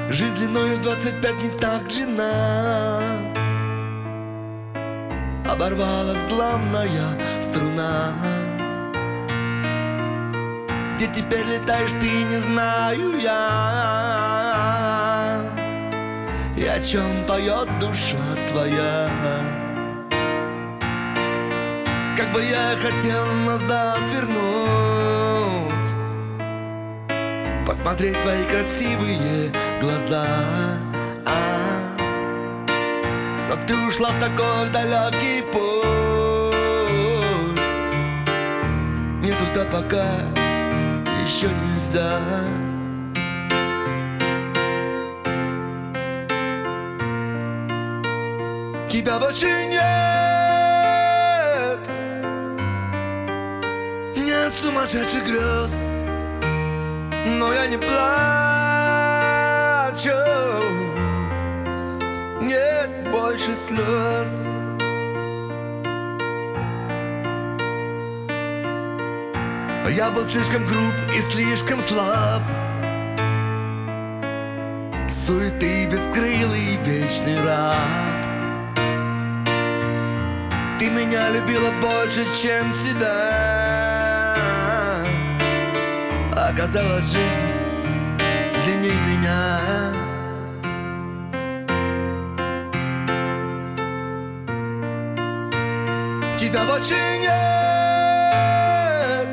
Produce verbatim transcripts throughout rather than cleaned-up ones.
Жизнь длиною двадцать пять не так длинна. Оборвалась главная струна. Где теперь летаешь ты, не знаю я. И о чем поет душа твоя. Как бы я хотел назад вернуть, посмотреть твои красивые глаза, а, но ты ушла в такой далекий путь. Мне туда пока еще нельзя. Тебя больше нет, нет сумасшедших грез, но я не плачу, нет больше слез. Я был слишком груб и слишком слаб, суеты бескрылый вечный раб. Ты меня любила больше, чем себя. Оказалась жизнь длинней меня. Тебя больше нет,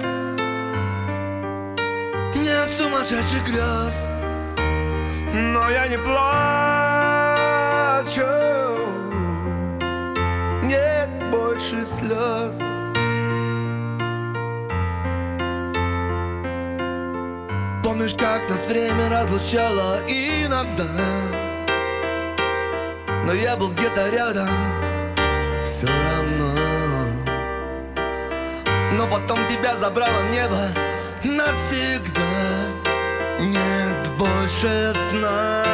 нет сумасшедших грез, но я не плачу, нет больше слез. Помнишь, как нас время разлучало иногда, но я был где-то рядом все равно. Но потом тебя забрало небо навсегда. Нет больше снов.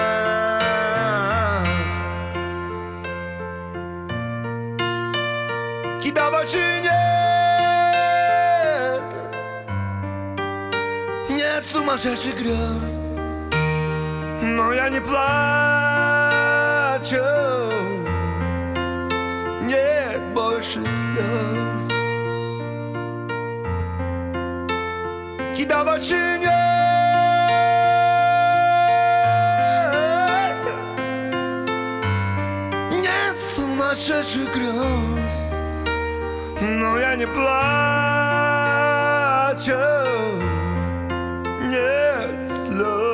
Тебя больше нет, нет сумасшедших грез, но я не плачу, нет больше слез. Тебя больше нет, нет сумасшедших грез, но я не плачу, нет слез.